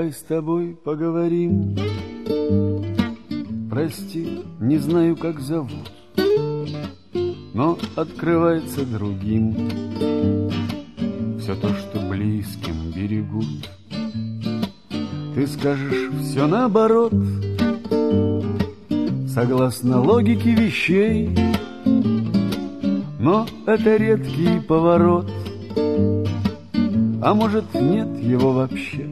Давай с тобой поговорим. Прости, не знаю, как зовут, но открывается другим все то, что близким берегут. Ты скажешь все наоборот, согласно логике вещей, но это редкий поворот, а может, нет его вообще.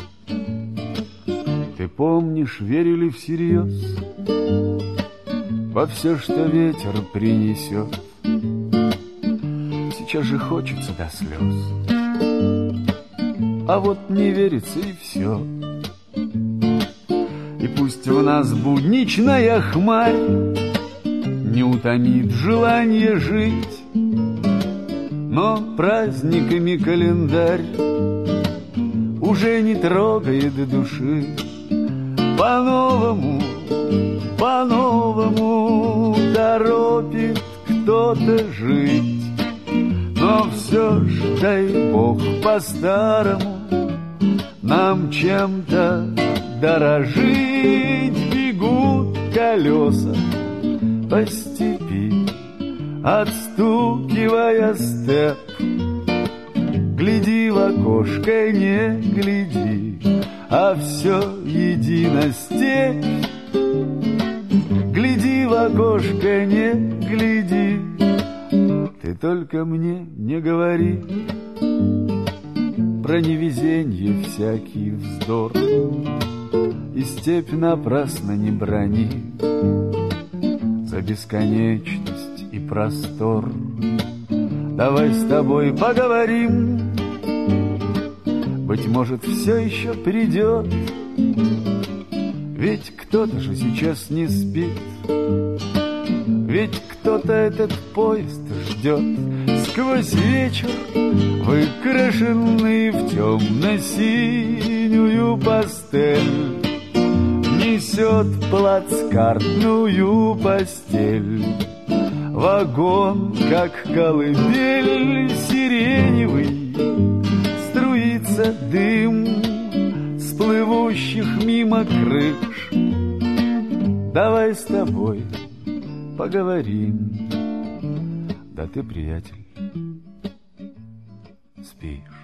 Ты помнишь, верили всерьез во все, что ветер принесет. Сейчас же хочется до слез, а вот не верится и все. И пусть в нас будничная хмарь не утомит желание жить, но праздниками календарь уже не трогает души. По-новому, по-новому торопит кто-то жить, но все ж, дай Бог, по-старому нам чем-то дорожить. Бегут колеса по степи, отстукивая степ. Гляди в окошко, не гляди, а все едино степь. Гляди в окошко, не гляди, ты только мне не говори про невезенье всякий вздор, и степь напрасно не брони за бесконечность и простор. Давай с тобой поговорим, быть может, все еще придет, ведь кто-то же сейчас не спит, ведь кто-то этот поезд ждет. Сквозь вечер, выкрашенный в темно-синюю пастель, несет плацкартную постель. Вагон, как колыбель сиреневый, струится дым с плывущих мимо крыш. Давай с тобой поговорим. Да ты, приятель, спишь.